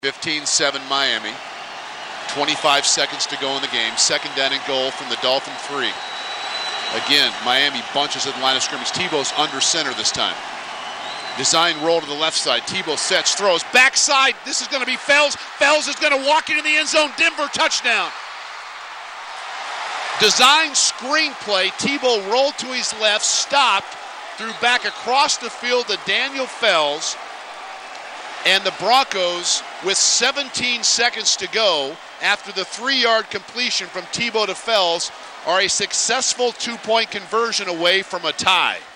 15-7 Miami. 25 seconds to go in the game. Second down and goal from the Dolphin 3. Again, Miami bunches at the line of scrimmage. Tebow's under center this time. Design roll to the left side. Tebow sets, throws, backside. This is going to be Fells. Fells is going to walk into the end zone. Denver touchdown. Design screenplay. Tebow rolled to his left, stopped, threw back across the field to Daniel Fells. And the Broncos, with 17 seconds to go, after the 3-yard completion from Tebow to Fells, are a successful 2-point conversion away from a tie.